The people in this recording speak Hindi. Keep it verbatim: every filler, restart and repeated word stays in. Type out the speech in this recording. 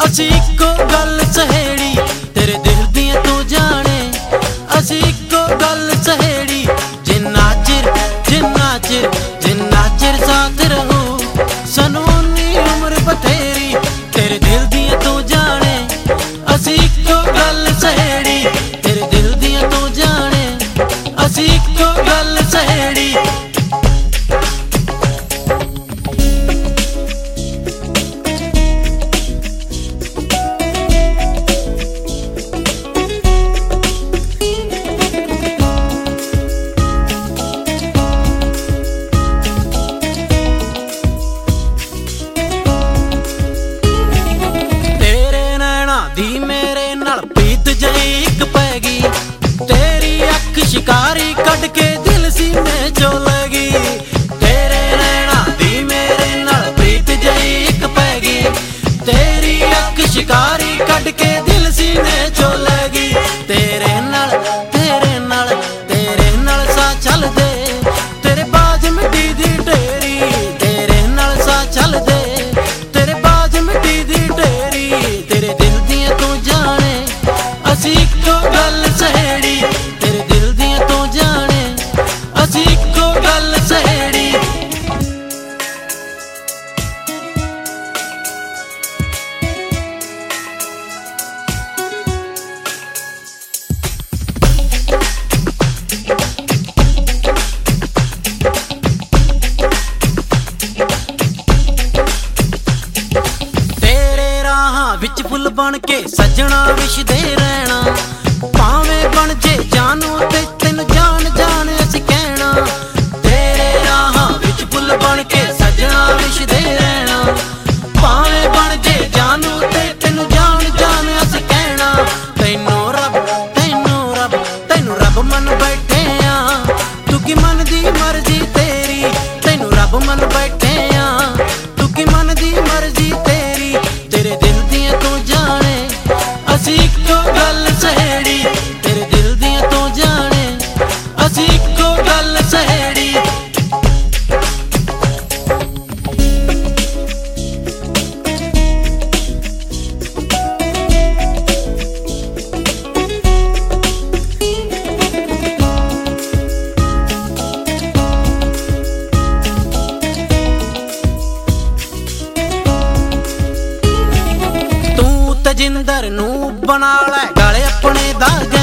असी इक्को गल सहेड़ी तेरे दिल दियां तू जाने। असी इक्को गल सहेड़ी जिन्ना चिर जिन्ना चिर जिन्ना चिर साथ रहूं सानू उन्नी उम्र बथेरी तेरे दिल दियां तू जाने। असी इक्को गल सहेड़ी तेरे दिल दियां तू जाने। असी इक्को गल सहेड़ी दी मेरे नाल प्रीत जई इक पैगी तेरी अख शिकारी कट के दिल सीने चो लगी। तेरे नैना दी मेरे नाल प्रीत जई इक पैगी तेरी अख शिकारी कट के दिल सीने चो लगी। तेरे नाल तेरे नाल तेरे नाल सा चल दे तेरे बाज मिट्टी दी ढेरी तेरे नाल सा चल दे तेरे बाज मिट्टी दी ढेरी तेरे दिल दियां तू जाने। असी इक्को गल सहेड़ी तेरे दिल दियां तू जाने। असी इक्को गल सहेड़ी विच फुल बन के सजना विछदे रहना भावें बन जे जानू ते तेन जान जान असी कहना। तेरे राहां विच फुल बन के सजना विछदे रहना भावें बन जे जानू ते तेन जान जान असी कहना। तैनू रब तैनू रब तैनू रब मन बैठे आ तू की मन दी मर्जी तेरी तैनू रब मन बैठे आ तू की मन दी मर्जी तेरी तेरे दिल दियां तू जाने। असी इक्को गल सहेड़ी तेरे दिल दियां तू जाने। असी इक्को गल सहेड़ी जिंदर नू बना लै गले अपने दा।